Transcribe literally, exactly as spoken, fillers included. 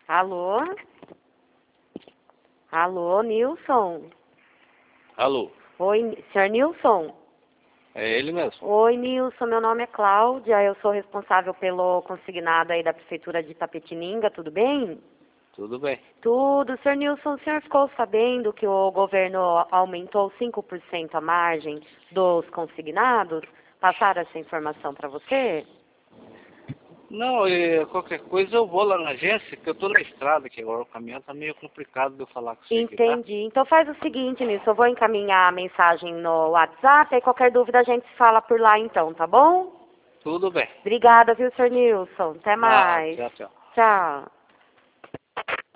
Alô? Alô, Nilson? Alô, Oi, senhor Nilson? é ele mesmo. Oi, Nilson, meu nome é Cláudia, eu sou responsável pelo consignado aí da Prefeitura de Itapetininga, tudo bem? Tudo bem. Tudo. senhor Nilson, o senhor ficou sabendo que o governo aumentou cinco por cento a margem dos consignados? Passaram essa informação para você? Não, e qualquer coisa eu vou lá na agência, que eu tô na estrada aqui agora, o caminhão tá meio complicado de eu falar com você aqui, tá? Entendi. Então faz o seguinte, Nilson, eu vou encaminhar a mensagem no WhatsApp, aí qualquer dúvida a gente se fala por lá então, tá bom? Tudo bem. Obrigada, viu, senhor Nilson? Até Nada, mais. tchau, tchau. Tchau.